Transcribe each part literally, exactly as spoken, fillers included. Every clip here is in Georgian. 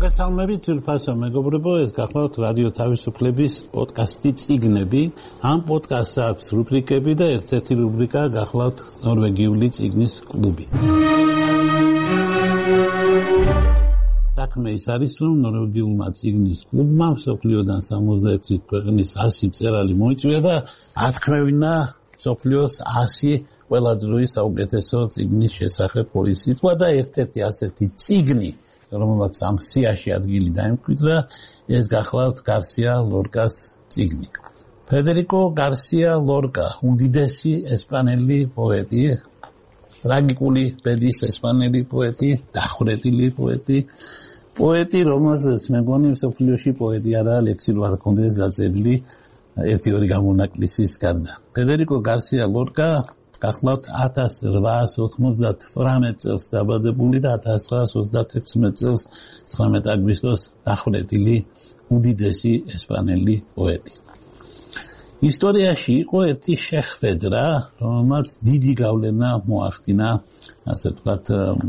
მოგესალმებით ძვირფასო მეგობრებო, ეს გახლავთ რადიო თავისუფლების პოდკასტი წიგნები. ამ პოდკასტს აქვს რუბრიკები და ერთ-ერთი რუბრიკა გახლავთ ნორვეგიული წიგნის კლუბი. საქმე ის არის, რომ ნორვეგიულმა წიგნის კლუბმა მსოფლიოდან სამოცდაექვსი ქვეყნის ასი მწერალი მოიწვია და ათქმევინა მსოფლიოს ასი ყველა დროის საუკეთესო წიგნის შესახებ ორი სიტყვა და ერთ-ერთი ასეთი წიგნი, რომელსაც ამ სიაში ადგილი დაიმკვიდრა, ეს გახლავთ გარსია ლორკას წიგნი. ფედერიკო გარსია ლორკა, უდიდესი ესპანელი პოეტი, ტრაგიკული ბედის ესპანელი პოეტი, დახვრეტილი პოეტი, პოეტი, რომელსაც მეგონი მსოფლიოში პოეტი არაა ლექსი რო არ ჰქონდეს დაწერილი ერთი-ორი გამონაკლისის გარდა. ფედერიკო გარსია ლორკა გახლავთ ათას რვაას ოცდათვრამეტ წელს დაბადებული და ათას რვაას ოცდათექვსმეტ წელს ცხრამეტ აგვისტოს დახვრეტილი უდიდესი ესპანელი პოეტი. ისტორიაში იყო ერთი შეხვედრა, რომელმაც დიდი გავლენა მოახდინა, ასე ვთქვათ,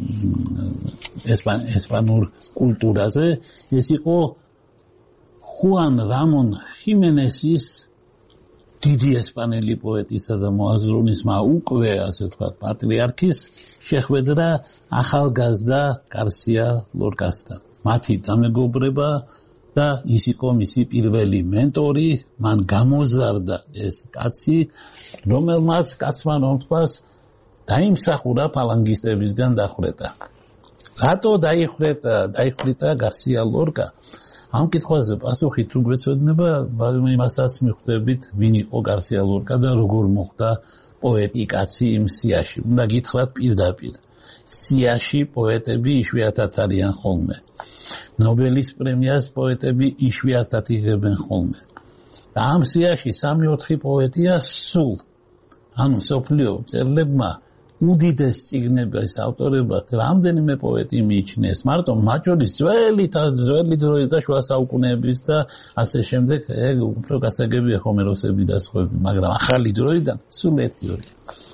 ესპანურ კულტურაზე. ეს იყო ხუან რამონ ხიმენესის დიდი ესპანელი პოეტისა და მოაზროვნისმა უკვე, ასე ვთქვათ, პატრიარქის შეხვედრა ახალგაზრდა გარსია ლორკასთან. მათი დამეგობრება და ის იყო მისი პირველი მენტორი, მან გამოზარდა ეს კაცი, რომელმაც კაცმა რომ თქვას, დაიმსახურა ფალანგისტებისგან დახვრეტა. რატო დაიხვეთა, დაიხვეთა გარსია ლორკა? ამ კითხვაზე პასუხით თუ გვეცოდინება, იმასაც მიხვდებით, ვინ იყო გარსია ლორკა და როგორ მოხდა პოეტი კაცი იმ სიაში. უნდა გითხრათ პირდაპირ. სიაში პოეტები იშვიათად არიან ხოლმე. ნობელის პრემიას პოეტები იშვიათად იღებენ ხოლმე. და ამ სიაში სამი-ოთხი პოეტია სულ. ანუ მსოფლიო მწერლებმა უდიდეს წიგნების ავტორებად რამდენიმე პოეტი მიიჩნიეს. მარტო მათ შორის ძველი ძველი დროის და შუა საუკუნეების და ასე შემდეგ, ეგ უფრო გასაგებია ჰომეროსები და სხვები, მაგრამ ახალი დროიდან სულ ერთი-ორი.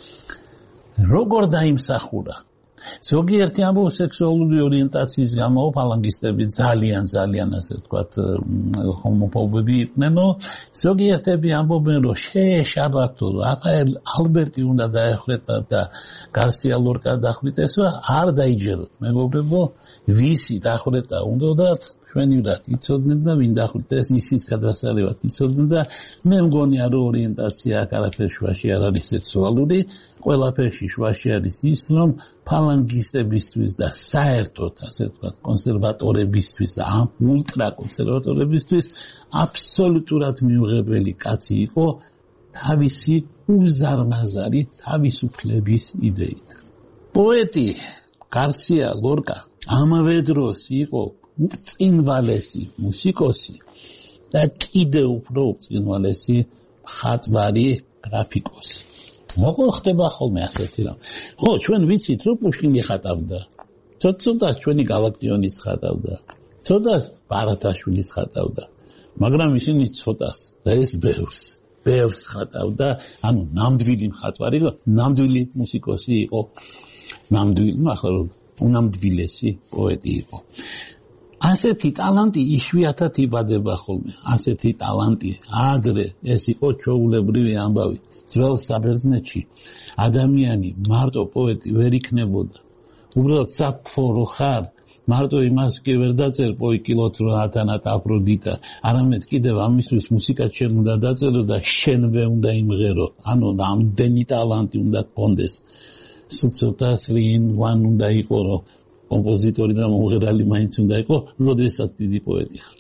როგორ დაიმსახურა? ზოგიერთი ამბობს სექსუალური ორიენტაციის გამო ფალანგისტები ძალიან ძალიან ასე ვთქვათ ჰომოფობები იყვნენ, ზოგიერთები ამბობენ, რომ შეეშაბათო რაფაელ ალბერტი უნდა დაეხვეთა და გარსია ლორკა დახვრიტესო, არ დაიჯეროთ. მეგობრებო, ვისი დახვრეტა უნდათ ჩვენივრად იცოდნენ და ვინ დახვრიტეს, ისიც გადასარევად იცოდნენ და მე მგონია, რომ ორიენტაცია აქ არაფერ შუაში არ არის სექსუალური, ყველაფერში შუაში არის ის, რომ ფალანგისტებისთვის და საერთოდ, ასე ვთქვათ, კონსერვატორებისთვის და ამ ულტრა კონსერვატორებისთვის აბსოლუტურად მიუღებელი კაცი იყო თავისი უზარმაზარი თავისუფლების იდეით. პოეტი გარსია ლორკა ამავე დროს იყო უწყინვალესი მუსიკოსი და კიდევ უფრო უწყინვალესი მხატვარი, გრაფიკოსი. როგორ ხდება ხოლმე ასეთი რამ? ხო, ჩვენ ვიცით, რომ პუშკინი ხატავდა. ცოტა ჩვენი გალაქტიონიც ხატავდა. ცოტას ბარათაშვილიც ხატავდა. მაგრამ ისინი ცოტას და ეს ბევრს, ბევრს ხატავდა, ანუ ნამდვილი მხატვარი, ნამდვილი მუსიკოსი იყო. ნამდვილი, ახლა უნამდვილესი პოეტი იყო. ასეთი ტალანტი იშვიათად იბადება ხოლმე. ასეთი ტალანტი ადრე ეს იყო ჩვეულებრივი ამბავი. ძველ საბერძნეთში ადამიანი მარტო პოეტი ვერ იქნებოდა. უბრალოდ საფო რო ხარ, მარტო იმას კი ვერ დაწერ პოიკილოთ რო ათანათ აფროდიტა, არამედ კიდევ ამისთვის მუსიკაც შენ უნდა დაწერო და შენვე უნდა იმღერო. ანუ რამდენი ტალანტი უნდა გქონდეს. სუცოტა სრინ ვან უნდა იყო, რომ კომპოზიტორი და მომღერალი მაინც უნდა იყო, როდესაც დიდი პოეტი ხარ.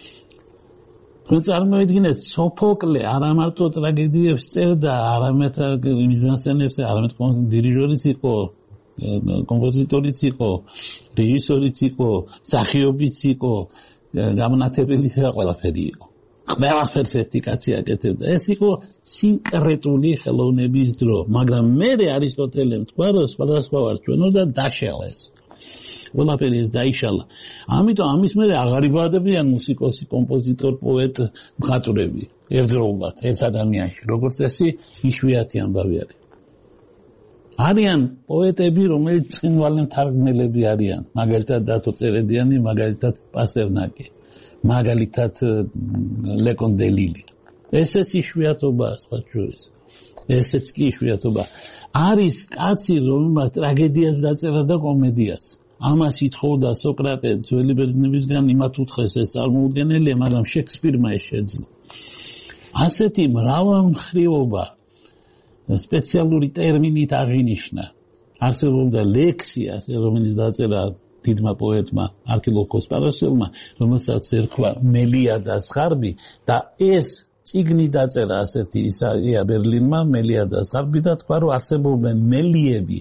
თქვენ წარმოიდგინეთ, სოფოკლე არა მარტო ტრაგედიებს წერდა, არამედ მიზანსცენებს, არამედ დირიჟორიც იყო, კომპოზიტორიც იყო, რეჟისორიც იყო, მსახიობიც იყო, გამონათებელი და ყველაფერი იყო. ყველაფერს ერთი კაცი აკეთებდა. ეს იყო სინკრეტული ხელოვნების დრო, მაგრამ მერე არისტოტელემ თქვა, რომ სხვადასხვა ვარ ჩვენო და დაშალა ეს. ყველაფერი ეს დაიშალა. ამიტომ ამის მერე აღარ იბადებიან მუსიკოსი, კომპოზიტორ, პოეტ, მხატვრები ერთდროულად, ერთ ადამიანში, როგორც წესი, იშვიათი ამბავი არის. არიან პოეტები, რომელიც ცხინვალე მთარგმნელები არიან, მაგალითად დათო წერედიანი, მაგალითად პასტერნაკი, მაგალითად ლეკონ დელილი. ესეც იშვიათობაა სხვა შორის. ესეც კი იშვიათობა. არის კაცი, რომელმაც ტრაგედიას დაწერა და კომედიას. ამას ითხოვდა სოკრატე ძველი ბერძნებისგან, იმათ უთხეს ეს წარმოუდგენელია, მაგრამ შექსპირმა ეს შეძლო. ასეთი მრავალმხრივობა სპეციალური ტერმინით აღინიშნა. არსებობდა ლექსია, რომელიც დაწერა დიდმა პოეტმა არქილოქოს პარასელმა, რომელსაც ერქვა მელიადას ღარბი და ეს წიგნი დაწერა ასეთი ისაია ბერლინმა, მელიადას ღარბი და თქვა, რომ არსებობენ მელიები,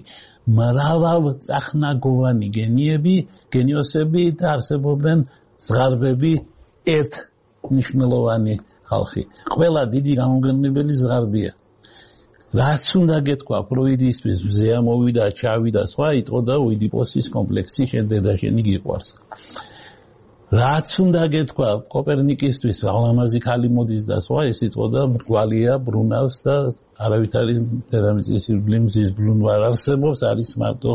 მრავალწახნაგოვანი გენიები, გენიოსები და არსებობენ ზღარბები, ერთნიშნულოვანი ხალხი. ყველა დიდი გამომგებლებელი ზღარბია. რაც უნდა გეთქვა ფროიდისთვის, მზე ამოვიდა, ჩავიდა, სხვა იტყოდა ოიდიპოსის კომპლექსი, შენ დედა შენი გიყვარს. რაც უნდა გეთქვა კოპერნიკისთვის, ალამაზი ქალი მოდის და სხვა, ეს იტყოდა მრგვალია, ბრუნავს და არავითარი დედამიწის ირგვლივ მზის ბლუნ არ არსებობს, არის მარტო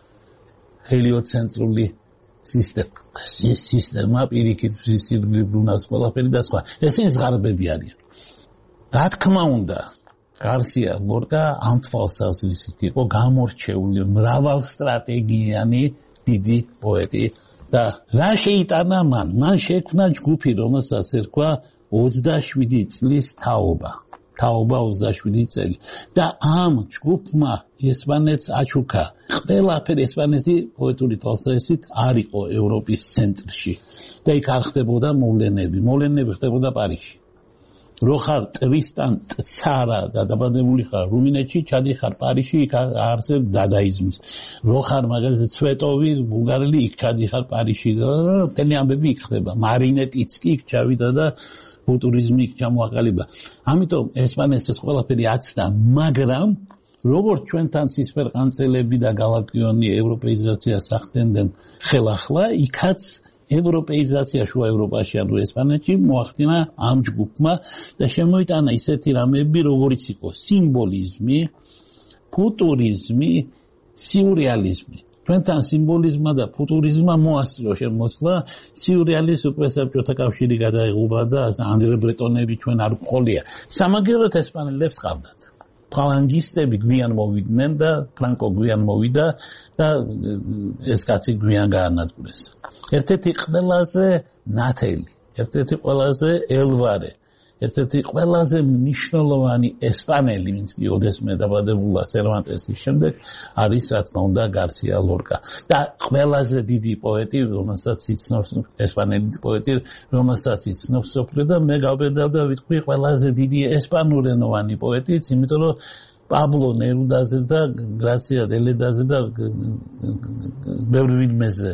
ჰელიოცენტრული სისტემა. სისტემა პირიქით მზის ირგვლივ ბრუნავს ყველაფერი და სხვა. ესენი ზღარბები არიან. რა თქმა უნდა, გარსია ლორკა ამ თვალსაზრისით იყო გამორჩეული მრავალსტრატეგიანი დიდი პოეტი და რა შეიტანა მან? მან შექმნა ჯგუფი, რომელსაც ერქვა ოცდაშვიდი წლის თაობა. თაობა ოცდაშვიდი წელი. და ამ ჯგუფმა ესპანეთს აჩუქა. ყველაფერი ესპანეთი პოეტური თვალსაზრისით არ იყო ევროპის ცენტრში. და იქ არ ხდებოდა მოვლენები. მოვლენები ხდებოდა პარიზში. რო ხარ ტრისტან ცარა და დაბადებული ხარ რუმინეთში, ჩადიხარ პარიზში, იქ არსებ დადაიზმს. რო ხარ მაგალითად ცვეტოვი ბულგარელი, იქ ჩადიხარ პარიზში და მთელი ამბები იქ ხდება. მარინეტიც კი იქ ჩავიდა და ფუტურიზმი იქ ჩამოაყალიბა. ამიტომ ესპანეთს ეს ყველაფერი აცდა, მაგრამ როგორც ჩვენთან სისფერყანწელები და გალაკტიონი ევროპეიზაციას ახდენდნენ ხელახლა, იქაც ევროპეიზაცია შუა ევროპაში, ანუ ესპანეთში მოახდინა ამ ჯგუფმა და შემოიტანა ისეთი რამეები, როგორიც იყო სიმბოლიზმი, ფუტურიზმი, სიურეალიზმი. ჩვენთან სიმბოლიზმმა და ფუტურიზმმა მოასწრო შემოსვლა, სიურეალიზმს უკვე საბჭოთა კავშირი გადაიღუპა და ანდრე ბრეტონები ჩვენ არ გვყოლია. სამაგეროთ ესპანელებს ყავდათ. ფალანგისტები გვიან მოვიდნენ და ფრანკო გვიან მოვიდა და ეს კაცი გვიან გაანადგურეს. ერთ-ერთი ყველაზე ნათელი, ერთ-ერთი ყველაზე ელვარე, ერთ-ერთი ყველაზე მნიშვნელოვანი ესპანელი, ვინც კი ოდესმე დაბადებულა სერვანტესის შემდეგ, არის რა თქმა უნდა გარსია ლორკა. და ყველაზე დიდი პოეტი, რომელსაც იცნობს ესპანელი პოეტი, რომელსაც იცნობს სოფლიო და მე გავბედავდა ვიტყვი ყველაზე დიდი ესპანურენოვანი პოეტიც, იმიტომ რომ პაბლო ნერუდაზე და გრასია დელედაზე და ბევრი ვინმეზე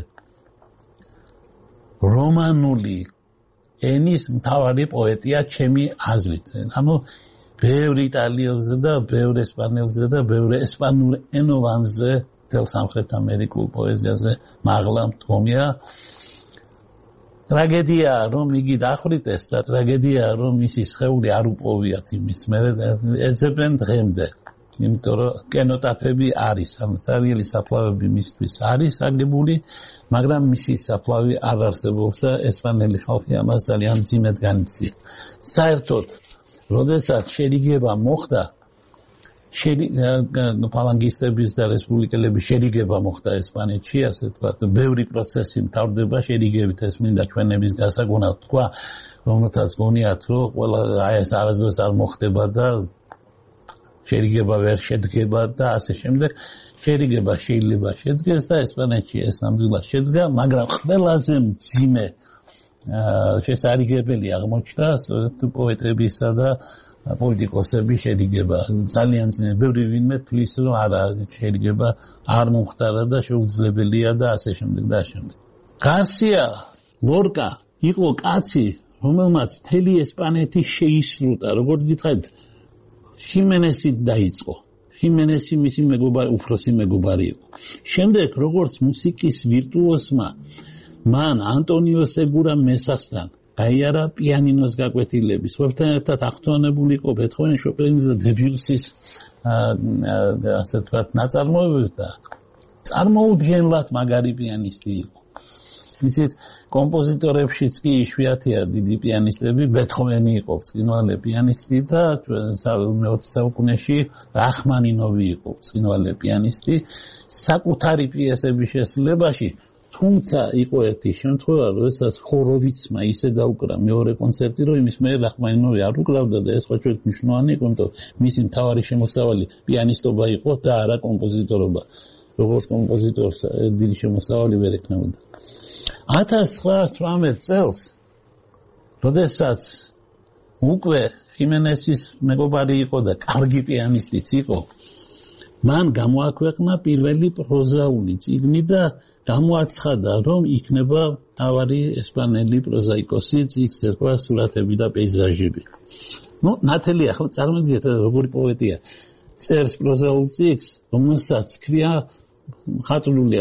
რომანული ენის მთავარი პოეტია ჩემი აზრით. ანუ ბევრი იტალიელზე და ბევრი ესპანელზე და ბევრი ესპანურ ენოვანზე თელ სამხრეთ ამერიკულ პოეზიაზე მაღლა მდგომია. ტრაგედია რომ იგი დახვრიტეს და ტრაგედია რომ მისი სხეული არ უპოვიათ იმის მერე ეძებენ დღემდე. იმიტომ რომ კენოტაფები არის, ანუ ცარიელი საფლავები მისთვის არის აგებული, მაგრამ მისი საფლავი არ არსებობს და ესპანელი ხალხი ამას ძალიან მძიმედ განიცდია. საერთოდ, როდესაც შერიგება მოხდა, ფალანგისტების და რესპუბლიკელების შერიგება მოხდა ესპანეთში, ასე ვთქვათ, ბევრი პროცესი მთავრდება შერიგებით, ეს მინდა ჩვენების გასაგონად თქვა, რომელთაც გონიათ, რომ ყველა აი ეს არასდროს არ მოხდება და შერიგება ვერ შედგება და ასე შემდეგ. შერიგება შეიძლება შედგეს და ესპანეთში ეს ნამდვილად შედგა, მაგრამ ყველაზე მძიმე შესარიგებელი აღმოჩნდა პოეტებისა და პოლიტიკოსების შერიგება. ძალიან მძიმე, ბევრი ვინმე თვლის, რომ არა, შერიგება არ მომხდარა და შეუძლებელია და ასე შემდეგ და ასე შემდეგ. გარსია ლორკა იყო კაცი, რომელმაც მთელი ესპანეთი შეისრულა, როგორც გითხარით, ხიმენესი დაიწყო. ხიმენესი მისი მეგობარი, უფროსი მეგობარი იყო. შემდეგ, როგორც მუსიკის ვირტუოზმა, მან ანტონიო სეგურა მესასთან გაიარა პიანინოს გაკვეთილები. სხვებთან ერთად აღფრთოვანებული იყო ბეთჰოვენის, შოპენის და დებიუსის ასე ვთქვათ, ნაწარმოებებს და წარმოუდგენლად მაგარი პიანისტი იყო. ისეთ კომპოზიტორებშიც კი იშვიათია დიდი პიანისტები, ბეთჰოვენი იყო ბრწყინვალე პიანისტი და მეოცე საუკუნეში რახმანინოვი იყო ბრწყინვალე პიანისტი. საკუთარი პიესების შესრულებაში, თუმცა იყო ერთი შემთხვევა, როდესაც ხოროვიცმა ისე დაუკრა მეორე კონცერტი, რომ იმის მე რახმანინოვი არ უკრავდა და ეს ხო ჩვენ მნიშვნელოვანი იყო, იმიტომ მისი მთავარი შემოსავალი პიანისტობა იყო და არა კომპოზიტორობა. როგორც კომპოზიტორს დიდი შემოსავალი ვერ ექნებოდა. ათას ცხრაას თვრამეტ წელს, როდესაც უკვე ხიმენესის მეგობარი იყო და კარგი პიანისტიც იყო, მან გამოაქვეყნა პირველი პროზაული წიგნი და გამოაცხადა, რომ იქნება თავარი ესპანელი პროზაიკოსი, წიგნს ერქვა სურათები და პეიზაჟები. ნუ ნათელი ახლა წარმოიდგინეთ როგორი პოეტია. წერს პროზაულ წიგნს, რომელსაც ქვია ხატული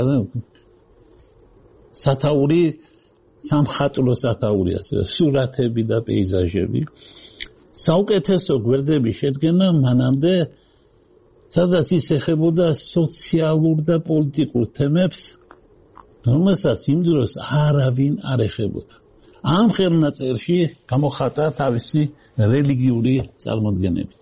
სათაური, სამხატვრო სათაური, ასე სურათები და პეიზაჟები. საუკეთესო გვერდები შედგენა მანამდე, სადაც ის ეხებოდა სოციალურ და პოლიტიკურ თემებს, რომელსაც იმ დროს არავინ არ ეხებოდა. ამ ხელნაწერში გამოხატა თავისი რელიგიური წარმოდგენებიც.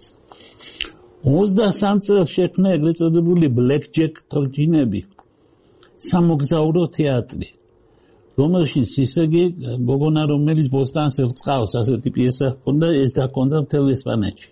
ოცდასამ წელს შექმნა ეგრეთ წოდებული ბლეკ-ჯეკ თოჯინები, სამოგზაურო თეატრი, რომელშიც ისე იგი გოგონა, რომელიც ბოსტანს ელწყავს, ასეთი პიესა ჰქონდა, ეს დაქონდა მთელ ესპანეთში.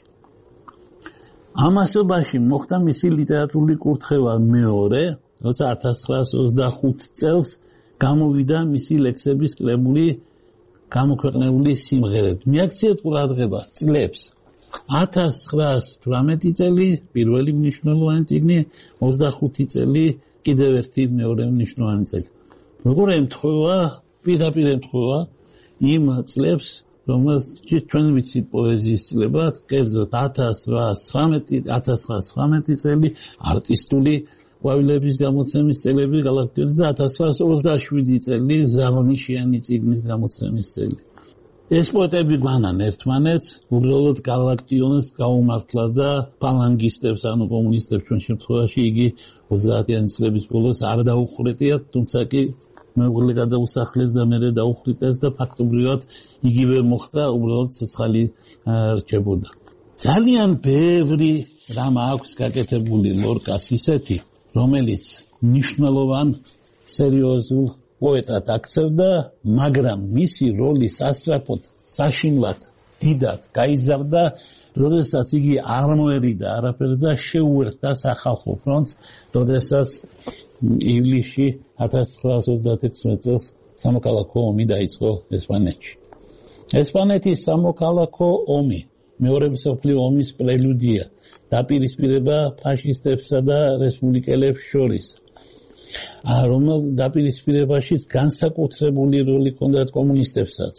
ამასობაში მოხდა მისი ლიტერატურული კურთხევა მეორე, როცა ათას ცხრაას ოცდახუთ წელს გამოვიდა მისი ლექსების კრებული გამოქვეყნებული სიმღერები. მიაქციეთ ყურადღება წლებს. ათას ცხრაას თვრამეტი წელი პირველი მნიშვნელოვანი წიგნი, ოცდახუთი წელი კიდევ ერთი მეორე მნიშვნელოვანი წელი. როგორ ემთხვევა, პირდაპირ ემთხვევა იმ წლებს, რომელსაც ჩვენ ვიცით პოეზიის წლებად, კერძოდ ათას ცხრაას ცხრამეტი წელი არტისტული ყვავილების გამოცემის წელები გალაქტიონის და ათას ცხრაას ოცდაშვიდი წელი ზავნიშიანი წიგნის გამოცემის წელი. ეს პოეტები გვანან ერთმანეთს, უბრალოდ გალაქტიონს გაუმართლა და ფალანგისტებს, ანუ კომუნისტებს ჩვენ შემთხვევაში იგი ოცდაათიანი წლების ბოლოს არ დაუხრეტიათ, თუმცა კი მეუღლე გადაუსახლეს და მერე დაუხრიტეს და ფაქტობრივად იგივე მოხდა, უბრალოდ ცოცხალი რჩებოდა. ძალიან ბევრი რამ აქვს გაკეთებული ლორკას ისეთი, რომელიც მნიშვნელოვან სერიოზულ პოეტად აქცევდა, მაგრამ მისი როლი სასწრაფოდ, საშინლად, დიდად გაიზარდა, როდესაც იგი არ მოერიდა არაფერს და შეუერთდა სახალხო ფრონტს, როდესაც ივლისში ათას ცხრაას ოცდათექვსმეტ წელს სამოქალაქო ომი დაიწყო ესპანეთში. ესპანეთის სამოქალაქო ომი, მეორე მსოფლიო ომის პრელუდია, დაპირისპირება ფაშისტებსა და რესპუბლიკელებს შორის. რომელ დაპირისპირებაშიც განსაკუთრებული როლი ჰქონდათ კომუნისტებსაც.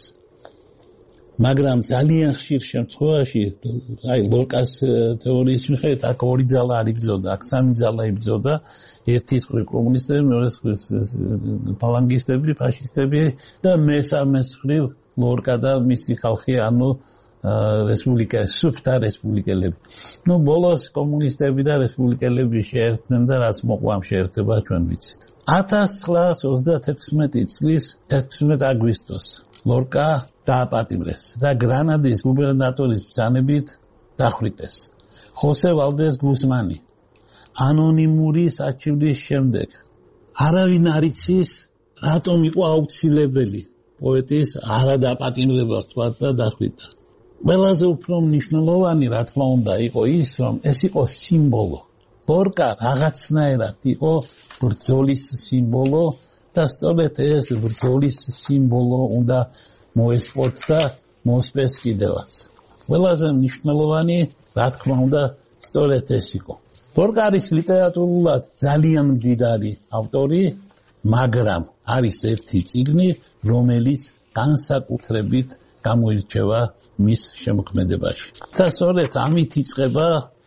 მაგრამ ძალიან ხშირ შემთხვევაში, აი ლორკას თეორიის მიხედვით, აქ ორი ძალა არ იბრძოდა, აქ სამი ძალა იბრძოდა, ერთის მხრივ კომუნისტები, მეორეს მხრივ ფალანგისტები, ფაშისტები და მესამეს მხრივ ლორკა და მისი ხალხი, ანუ რესპუბლიკა, სუფთა რესპუბლიკელები. ნუ ბოლოს კომუნისტები და რესპუბლიკელები შეერთდნენ და რაც მოყვა ამ შეერთება ჩვენ ვიცით. ათას ცხრაას ოცდათექვსმეტი წლის თექვსმეტ აგვისტოს ლორკა დააპატიმრეს და გრანადის გუბერნატორის ბრძანებით დახვრიტეს. ხოსე ვალდეს გუსმანი ანონიმური საჩივრის შემდეგ არავინ არ იცის, რატომ იყო აუცილებელი პოეტის არადაპატიმრება თქვა და დახვრიტა. ყველაზე უფრო მნიშვნელოვანი, რა თქმა უნდა, იყო ის, რომ ეს იყო სიმბოლო. ლორკა რაღაცნაირად იყო ბრძოლის სიმბოლო და სწორედ ეს ბრძოლის სიმბოლო უნდა მოესპოთ და მოსპეს კიდევაც. ყველაზე მნიშვნელოვანი, რა თქმა უნდა, სწორედ ეს იყო. ლორკა არის ლიტერატურულად ძალიან მდიდარი ავტორი, მაგრამ არის ერთი წიგნი, რომელიც განსაკუთრებით გამოირჩევა მის შემოქმედებაში. და სწორედ ამით იწყება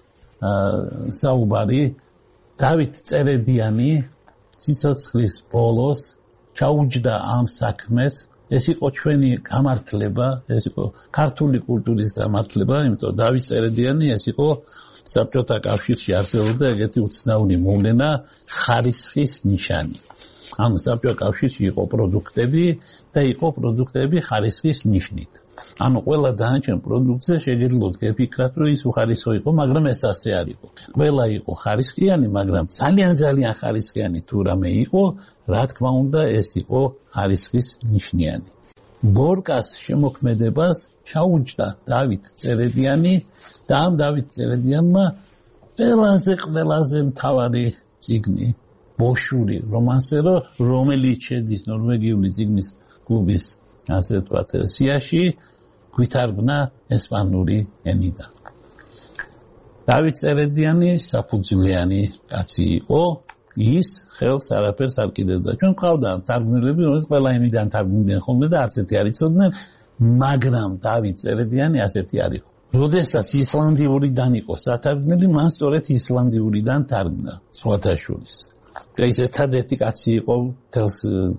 საუბარი დავით წერედიანი სიცოცხლის ბოლოს ჩაუჯდა ამ საქმეს, ეს იყო ჩვენი გამართლება, ეს იყო ქართული კულტურის გამართლება, იმიტომ დავით წერედიანი ეს იყო საბჭოთა კავშირში არსებობდა ეგეთი უცნაური მოვლენა ხარისხის ნიშანი. ანუ საბჭოთა კავშირში იყო პროდუქტები და იყო პროდუქტები ხარისხის ნიშნით. ანუ ყველა დანარჩენ პროდუქტზე შეგეძლოთ გეფიქრათ, რომ ის უხარისხო იყო, მაგრამ ეს ასე არ იყო. ყველა იყო ხარისხიანი, მაგრამ ძალიან ძალიან ხარისხიანი თუ რამე იყო, რა თქმა უნდა, ეს იყო ხარისხის ნიშნიანი. ლორკას შემოქმედებას ჩაუჯდა დავით წერედიანი და ამ დავით წერედიანმა ყველაზე ყველაზე მთავარი წიგნი ბოშური რომანსერო, რომელიც შედის ნორვეგიული წიგნის კლუბის ასე ვთქვათ სიაში, გვითარგმნა ესპანური ენიდან. დავით წერედიანი საფუძვლიანი კაცი იყო, ის ხელს არაფერს არ კიდევდა. ჩვენ ყავდა თარგმნელები, რომელიც ყველა ენიდან თარგმნიდნენ ხოლმე და არც ერთი არ იცოდნენ, მაგრამ დავით წერედიანი ასეთი არ იყო. როდესაც ისლანდიურიდან იყო სათარგმნელი, მან სწორედ ისლანდიურიდან თარგმნა სხვათა შორის. და ის ერთადერთი კაცი იყო თელს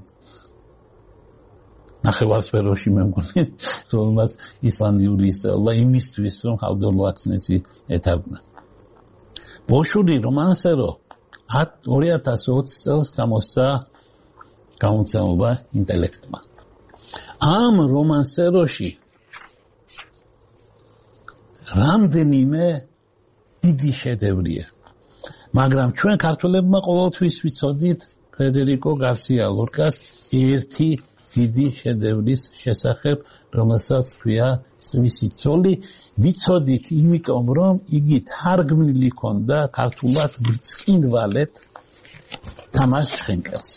ნახევარსფეროში მე მგონი, რომელმაც ისლანდიური ისწავლა იმისთვის, რომ ჰალდორ ლაქსნესი ეთარგმნა. ბოშური რომანსერო ორი ათას ოცი წელს გამოსცა გამოცემობა ინტელექტმა. ამ რომანსეროში რამდენიმე დიდი შედევრია. მაგრამ ჩვენ ქართველებმა ყოველთვის ვიცოდით ფრედერიკო გარსია ლორკას ერთი დიდი შედევრის შესახებ, რომელსაც ქვია „სხვისი ცოლი“. ვიცოდით იმიტომ, რომ იგი თარგმნილი ჰქონდა ქართულად ბრწყინვალედ თამაშ შენკელს.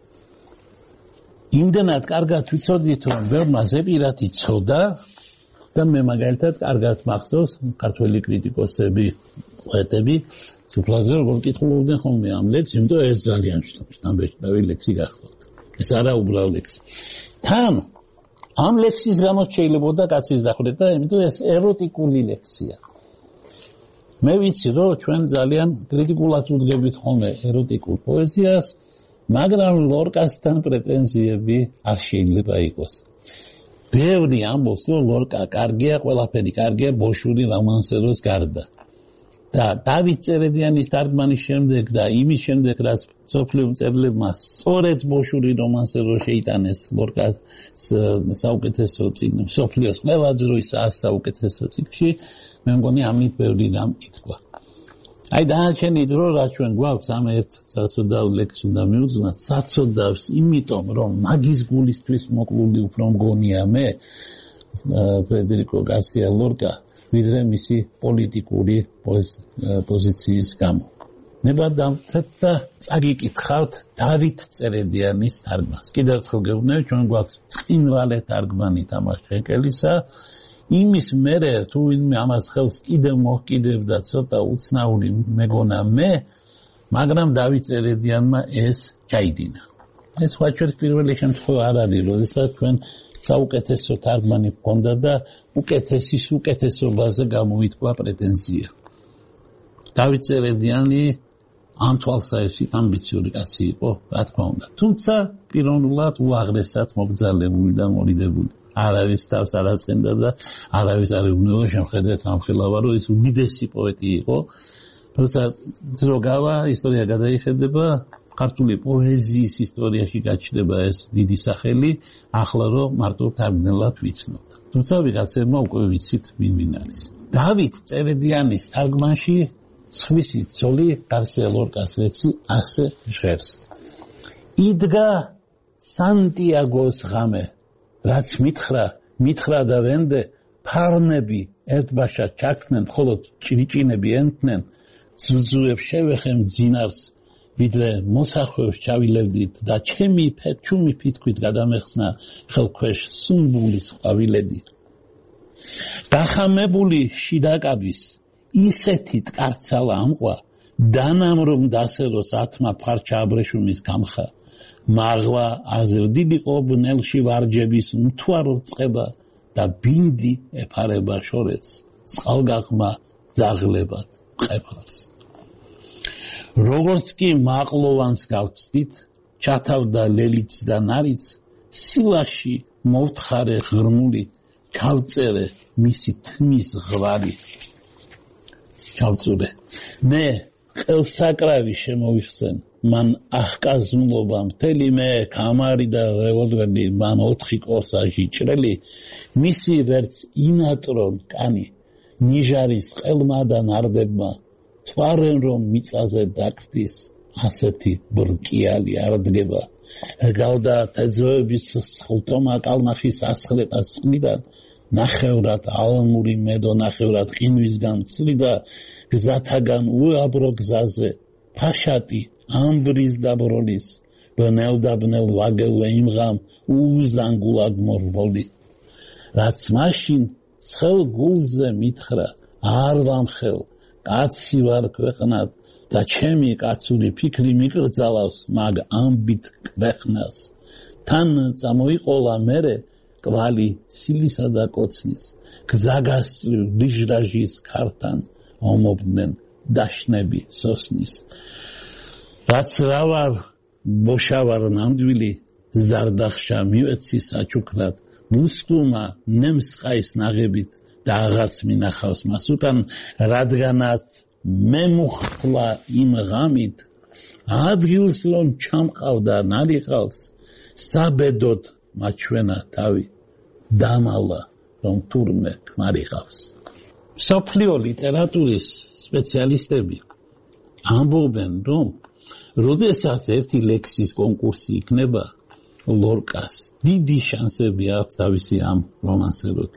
იმდენად კარგად ვიცოდით, რომ ბევრმა ზეპირად იცოდა და მე მაგალითად კარგად მახსოვს ქართველი კრიტიკოსები, პოეტები სუფლაზე როგორ კითხულობდნენ ხოლმე ამ ლექსს, იმიტომ ეს ძალიან შთამბეჭდავი ლექსი გახლავთ. ეს არა უბრალო ლექსი. თან ამ ლექსის გამო შეიძლებოდა კაცის დახვრეტა, იმიტომ ეს ეროტიკული ლექსია. მე ვიცი, რომ ჩვენ ძალიან კრიტიკულად უდგებით ხოლმე ეროტიკულ პოეზიას, მაგრამ ლორკასთან პრეტენზიები არ შეიძლება იყოს. ბევრი ამბობს, რომ ლორკა კარგია, ყველაფერი კარგია ბოშური რომანსეროს გარდა. და დავით წერედიანის თარგმანის შემდეგ და იმის შემდეგ, რაც მსოფლიო მწერლებმა სწორედ ბოშური რომანსერო შეიტანეს ლორკას საუკეთესო წიგნი, მსოფლიოს ყველა დროის საუკეთესო წიგნში, მე მგონი ამით ბევრი რამ ითქვა. აი დანარჩენი დრო, რაც ჩვენ გვაქვს, ამ ერთ საცოდავ ლექსს უნდა მივუძნათ, საცოდავს, იმიტომ რომ მაგის გულისთვის მოკლული უფრო მგონია მე, ფრედერიკო გარსია ლორკა, ვიდრე მისი პოლიტიკური პოზიციის გამო. ნებადამთეთ და წაგიკითხავთ დავით წერედიანის თარგმანს. კიდევ ერთხელ გეუბნები, ჩვენ გვაქვს ბრწყინვალე თარგმანი თამაშ შენკელისა. იმის მერე თუ ვინმე ამას ხელს კიდევ მოჰკიდებდა ცოტა უცნაური მეგონა მე, მაგრამ დავით წერედიანმა ეს ჩაიდინა. ეს სხვა ჩვენს პირველი შემთხვევა არ არის, როდესაც ჩვენ საუკეთესო თარგმანი ჰქონდა და უკეთესის უკეთესობაზე გამოითქვა პრეტენზია. დავით წერედიანი ამ თვალსაჩინო ამბიციური კაცი იყო, რა თქმა უნდა. თუმცა პიროვნულად უაღრესად მოგზაურებული და მორიდებული. არავის თავს არ აწყენდა და არავის არ ეუბნება შემხედრეთ ამ ხელავა, რომ ის უდიდესი პოეტი იყო. თუმცა დრო გავა, ისტორია გადაიხედება, ქართული პოეზიის ისტორიაში გაჩნდება ეს დიდი სახელი, ახლა რომ მარტო თარგმნელად ვიცნობთ. თუმცა ვიღაცებმა უკვე ვიცით ვინ ვინ არის. დავით წერედიანის თარგმანში სხვისი ცოლი გარსია ლორკას ლექსი ასე ჟღერს. იდგა სანტიაგოს ღამე, რაც მითხრა, მითხრა და ვენდე, ფარნები ერთბაშად ჩაქდნენ, მხოლოდ ჭრიჭინები ენთნენ, ძუძუებს შევეხემ ძინარს, ვიდრე მოსახვევს ჩავილევდით და ჩემი ჩუმი ფითქვით გადამეხსნა ხელქვეშ სუნბულის ყვავილედი. გახამებული შიდაკაბის ისეთი ტკარცალა ამყვა, დანამრომ დასეროს ათმა ფარჩა აბრეშუმის გამხა, მაღლა აზრდილიყო ბნელში ვარჯების მთვარო წყება და ბინდი ეფარება შორეც, წყალგაღმა ძაღლებად ყეფარს. როგორც კი მაყლოვანს გავწდით, ჩათავდა ლელიც და ნარიც, სილაში მოვთხარე ღრმული ჩავწერე მისი თმის ღვარი ჩავწურე მე ყელსაკრავი შემოვიხსენ მან ახკაზმლობა მთელი მე კამარი და რევოლვერი მან ოთხი კორსაჟი ჭრელი მისი ვერც ინატრონ კანი ნიჟარის ყელმა და ნარდებმა თვარენ რომ მიწაზე დაკრდის ასეთი ბრკიალი არ დგება გავდა თეძოების სხლტომა კალმახის ასხლეტას წყლიდან ნახევრად ალმური მედო ნახევრად ყინვისგან წლიდა გზათაგან უაბრო გზაზე ფაშატი ამბრის დაბროლის ბნელ და ბნელ ვაგელვე იმღამ უზანგულად მორბოლი რაც მაშინ ცხელ გულზე მითხრა არ ვამხელ კაცი ვარ ქვეყნად და ჩემი კაცური ფიქრი მიკრძალავს მაგ ამბით ქვეყნას თან წამოიყოლა მერე კვალი სილისა და კოცნის გზაგასწრივ ლიჟრაჟის ქართან ომობდნენ დაშნები სოსნის რაც რა ვარ ბოშა ვარ ნამდვილი ზარდახშა მივეცი საჩუქრად მუსკუმა ნემსყაის ნაღებით და აღარც მინახავს მას უკან რადგანაც მე მუხტლა იმ ღამით ადგილს რომ ჩამყავდა ნალიყავს საბედოდ მაჩვენა თავი დამალა რომ თურმე ქმარიყავს სოფლიო ლიტერატურის სპეციალისტები ამბობენ რომ როდესაც ერთი ლექსის კონკურსი იქნება ლორკას დიდი შანსები აქვს თავისი ამ რომანსეროთი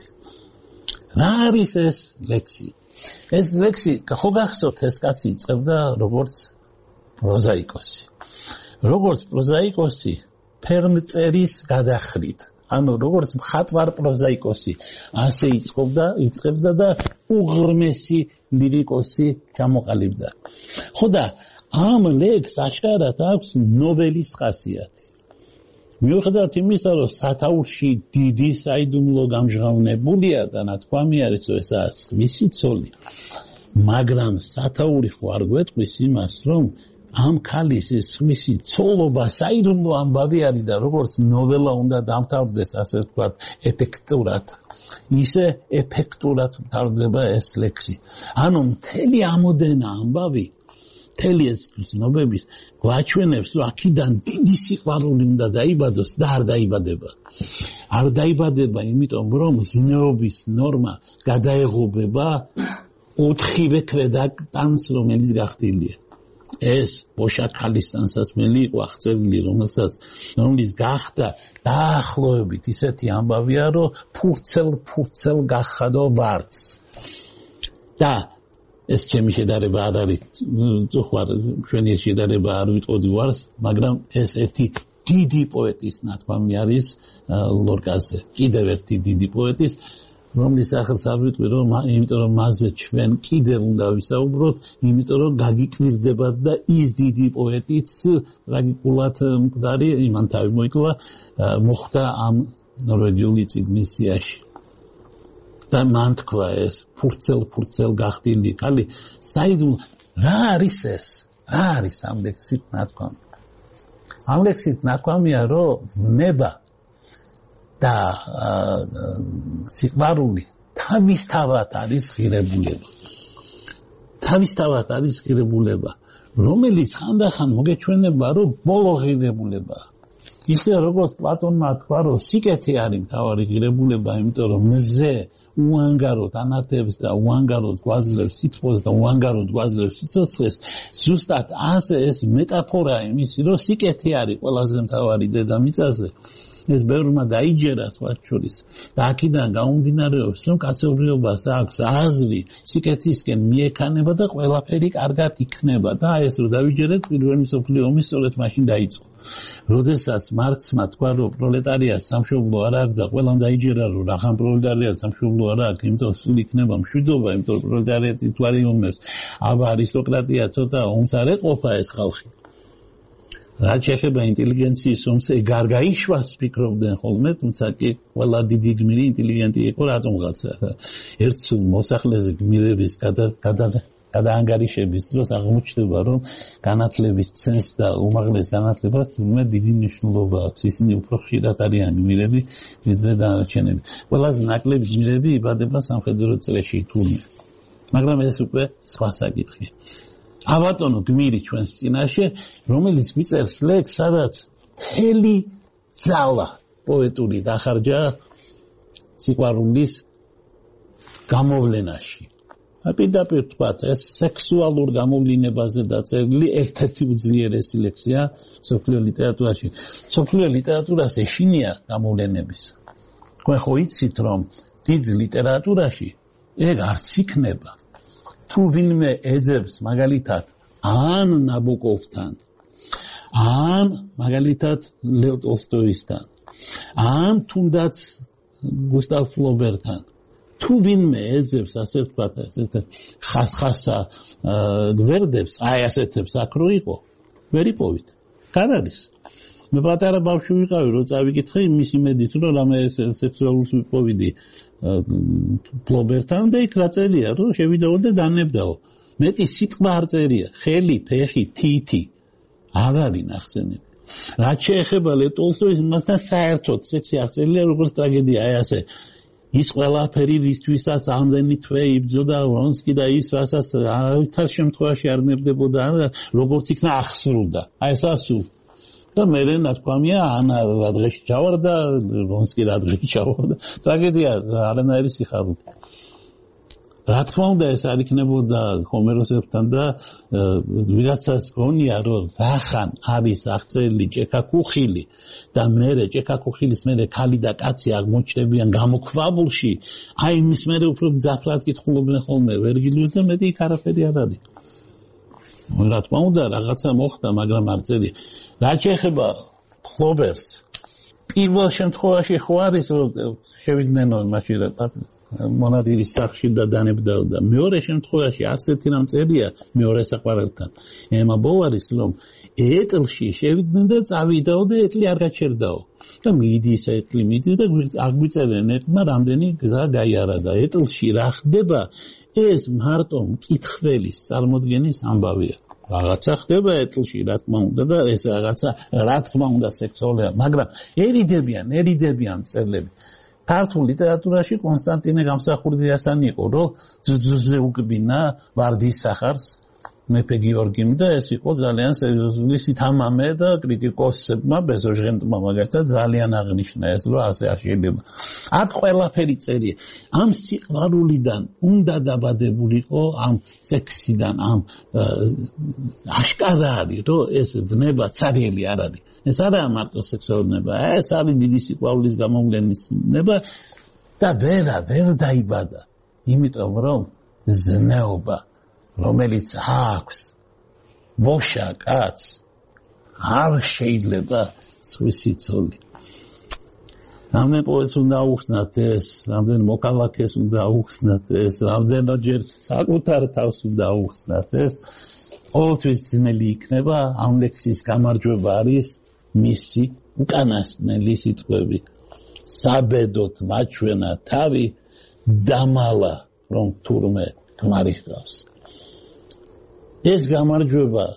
რა არის ეს ლექსი ეს ლექსი ხო გახსოვთ ეს კაცი იწყებდა როგორც პროზაიკოსი როგორც პროზაიკოსი ფერმწერის გადახრით ანუ როგორც მხატვარ პროზაიკოსი ასე იწყობდა იწყებდა და უღრმესი ლირიკოსი ჩამოყალიბდა ხო და ამ ლექსს აშკარად აქვს ნოველის ხასიათი მიუხედავად იმისა რომ სათაურში დიდი საიდუმლო გამჟღავნებულია და ნათქვამი არის რომ ეს მისი ცოლი მაგრამ სათაური ხო არ გვეტყვის იმას რომ ამ ქალის ეს მისი ცოლობა საიდუმლო ამბავი არის და როგორც ნოველა უნდა დამთავრდეს ასე ვთქვათ ეფექტურად ისე ეფექტურად მთავრდება ეს ლექსი ანუ მთელი ამოდენა ამბავი მთელი ეს გრძნობების გვაჩვენებს რომ აქედან დიდი სიყვარული უნდა დაიბადოს და არ დაიბადება არ დაიბადება იმიტომ რომ ზნეობის ნორმა გადაეღობება ოთხივე ქვედაკტანს რომელიც გახდილია ეს ბოშა ქალისთანსაცმელი იყო აღწერილი რომელსაც რომლის გახდა დაახლოებით ისეთი ამბავია რომ ფურცელ ფურცელ გახადო ვარდს და ეს ჩემი შედარება არ არის წუხარ ჩვენი შედარება არ ვიტყოდი ვარს მაგრამ ეს ერთი დიდი პოეტის ნათქვამი არის ლორკაზე კიდევ ერთი დიდი პოეტის რომლის სახელს არ ვიტყვი რომ იმიტომ რომ მასზე ჩვენ კიდევ უნდა ვისაუბროთ იმიტომ რომ გაგიკვირდება და ის დიდი პოეტიც ტრაგიკულად მკვდარი იმან თავი მოიკლა მოხდა ამ ნორვეგიული წიგნის სიაში და მან თქვა ეს ფურცელ ფურცელ გახდილი კალი საიდუმ რა არის ეს რა არის ამ ლექსით ნათქვამი ამ ლექსით ნათქვამია რომ ნება და სიყვარული თავისთავად არის ღირებულება თავისთავად არის ღირებულება რომელიც ხანდახან მოგეჩვენება რომ ბოლო ღირებულებაა ისე როგორც პლატონმა თქვა რომ სიკეთე არის მთავარი ღირებულება იმიტომ რომ მზე უანგაროდ ანათებს და უანგაროდ გვაძლევს სიტყვას და უანგაროდ გვაძლევს სიცოცხლეს ზუსტად ასე ეს მეტაფორაა იმისი რომ სიკეთე არის ყველაზე მთავარი დედამიწაზე ეს ბევრმა დაიჯერა სხვათა შორის და აქედან გამომდინარეობს რომ კაცობრიობას აქვს აზრი სიკეთისკენ მიექანება და ყველაფერი კარგად იქნება და ეს რომ დავიჯერეთ პირველი მსოფლიო ომი სწორედ მაშინ დაიწყო როდესაც მარქსმა თქვა რომ პროლეტარიატს სამშობლო არ აქვს და ყველამ დაიჯერა რომ რახან პროლეტარიატს სამშობლო არ აქვს იმიტომ სულ იქნება მშვიდობა იმიტომ რომ პროლეტარიატი თუ არ იომებს აბა არისტოკრატია ცოტა ომს არ ეყოფა ეს ხალხი რაც შეეხება ინტელიგენციის ომს ეგარ გაიშვას ფიქრობდნენ ხოლმე თუმცა კი ყველა დიდი გმირი ინტელიგენტი იყო რატომღაც ერთ სულ მოსახლეზე გმირების გადაანგარიშების დროს აღმოჩნდება, რომ განათლების ცენს და უმაღლეს განათლებას თურმე დიდი მნიშვნელობა აქვს. ისინი უფრო ხშირად არიან გმირები, ვიდრე დანარჩენები. ყველაზე ნაკლები გმირები იბადება სამხედრო წრეში თურმე. მაგრამ ეს უკვე სხვა საკითხია. აბატონო გმირი ჩვენს წინაშე, რომელიც მიწერს ლექსს, სადაც მთელი ძალა პოეტური დახარჯა სიყვარულის გამოვლენაში. პირდაპირ ვთქვათ, ეს სექსუალურ გამოვლინებაზე დაწერილი ერთ-ერთი უძლიერესი ლექსია მსოფლიო ლიტერატურაში. მსოფლიო ლიტერატურას ეშინია გამოვლენების. თქვენ ხო იცით, რომ დიდ ლიტერატურაში ეგ არც იქნება. თუ ვინმე ეძებს მაგალითად ან ნაბოკოვთან, ან მაგალითად ლევ ტოლსტოისთან, ან თუნდაც გუსტავ ფლობერთან, თუ ვინმე ეძებს ასე ვთქვათ, ესეთ ხასხასა გვერდებს, აი ასეთებს აქ რო იყო, ვერ იპოვით. არ არის. მე პატარა ბავშვი ვიყავი, რო წავიკითხე იმის იმედით, რომ რამე სექსუალურს ვიპოვიდი ფლობერთან და იქ რა წერია, რომ შევიდაო და დანებდაო. მეტი სიტყვა არ წერია, ხელი, ფეხი, თითი. არ არის ნახსენები. რაც შეეხება ლევ ტოლსტოის, მასთან საერთოდ სექსი არ წერია, როგორც ტრაგედია, აი ასე. ის ყველაფერი ვისთვისაც ამდენი თვე იბრძოდა ვრონსკი და ის რასაც არავითარ შემთხვევაში არ ნებდებოდა, როგორც იქნა აღსრულდა. აი ეს ასულ. და მე რა თქვამია, ანა რა დღეში ჩავარდა, ვრონსკი რა დღეში ჩავარდა. ტრაგედია, არანაირი სიხარული. რა თქმა უნდა ეს არ იქნებოდა ჰომეროსებთან და ვიღაცას გონია, რომ რახან არის აღწერილი ჭექა-ქუხილი და მერე ჭექა-ქუხილის მერე ქალი და კაცი აღმოჩნდებიან გამოქვაბულში, აი იმის მერე უფრო ძაფრად კითხულობენ ხოლმე ვერგილიუსს და მეტი იქ არაფერი არ არის. რა თქმა უნდა რაღაცა მოხდა, მაგრამ არ წერია. რა შეეხება ფლობერს, პირველ შემთხვევაში ხო არის რომ შევიდნენ მაშინ მონადირის სახში და დანებდაოდა. მეორე შემთხვევაში არც ერთი რამ წერია მეორე საყვარელთან. ემა ბოვარის რომ ეტლში შევიდნენ და წავიდაო და ეტლი არ გაჩერდაო. და მიდის ეტლი მიდის და აგვიწერენ ეტლმა რამდენი გზა გაიარა და ეტლში რა ხდება, ეს მარტო მკითხველის წარმოდგენის ამბავია. რაღაცა ხდება ეტლში, რა თქმა უნდა და ეს რაღაცა რა თქმა უნდა სექსუალია, მაგრამ ერიდებიან, ერიდებიან წერლები. ქართულ ლიტერატურაში კონსტანტინე გამსახურდიასთან იყო, რომ ძძზე უგბინა ვარდის სახარს მეფე გიორგიმ და ეს იყო ძალიან სერიოზული სითამამე და კრიტიკოსებმა ბეზოჟღენტმა მაგალითად ძალიან აღნიშნა ეს, რომ ასე არ შეიძლება. აქ ყველაფერი წერია. ამ სიყვარულიდან უნდა დაბადებულიყო, ამ სექსიდან, ამ აშკარა არის, რომ ეს დნება ცარიელი არ არის. ეს არაა მარტო სექსუალურობა, ეს არის დიდი სიყვარულის გამოვლენის ნება და ვერა ვერ დაიბადა, იმიტომ რომ ზნეობა, რომელიც აქვს ბოშა კაცს, არ შეიძლება სხვისი ცოლი. რამდენ პოეტს უნდა აუხსნათ ეს, რამდენ მოკალაქეს უნდა აუხსნათ ეს, რამდენჯერ საკუთარ თავს უნდა აუხსნათ ეს, ყოველთვის ძნელი იქნება. ამ ლექსის გამარჯვება არის მისი უკანასკნელი სიტყვები. საბედოთ მაჩვენა თავი დამალა, რომ თურმე ქმარი ჰყავს. ეს გამარჯვება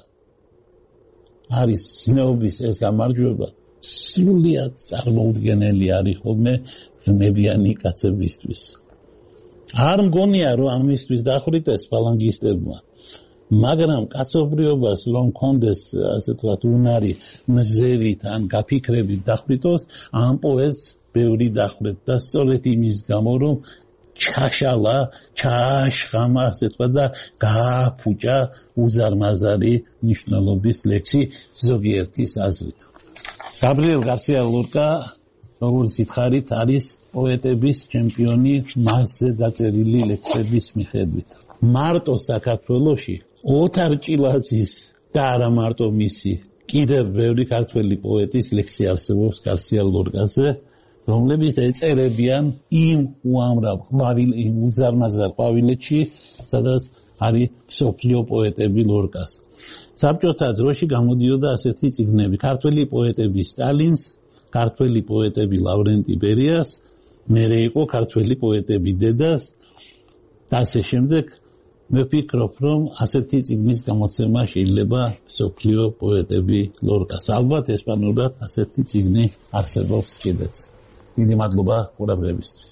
არის ზნეობის, ეს გამარჯვება სრულიად წარმოუდგენელი არის ხოლმე ზნებიანი კაცებისთვის. არ მგონია, რომ ამისთვის დახვრიტეს ფალანგისტებმა. მაგრამ კაცობრიობას რომ კონდეს ასე თქვათ უნარი მზერით ან გაფიქრებით დახვრიტოს, ამ პოეტს ბევრი დახვრეთ და სწორედ იმის გამო რომ ჩაშალა, ჩააშხამა ასე თქვათ და გააფუჭა უზარმაზარი ნიშნულობის ლექსი ზოგიერთის აზრით. გაბრიელ გარსია ლორკა, როგორც გითხარით, არის პოეტების ჩემპიონი მასზე დაწერილი ლექსების მიხედვით. მარტო საქართველოში ოთარ ჭილაძის და არა მარტო მისი, კიდევ ბევრი ქართველი პოეტის ლექსი არსებობს გარსია ლორკაზე, რომლებიც ეწერებიან იმ უამრავ ყვავილ, იმ უზარმაზარ ყვავილედში, სადაც არის მსოფლიო პოეტები ლორკას. საბჭოთა დროში გამოდიოდა ასეთი წიგნები: ქართველი პოეტები სტალინს, ქართველი პოეტები ლავრენტი ბერიას, მერე იყო ქართველი პოეტები დედას და ასე შემდეგ. მე ვფიქრობ, რომ ასეთი წიგნის გამოცემა შეიძლება მსოფლიო პოეტები ლორკას. ალბათ ესპანურად ასეთი წიგნი არსებობს კიდეც. დიდი მადლობა ყურადღებისთვის.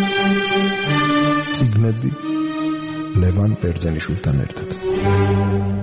წიგნები ლევან ბერძენიშვილთან ერთად.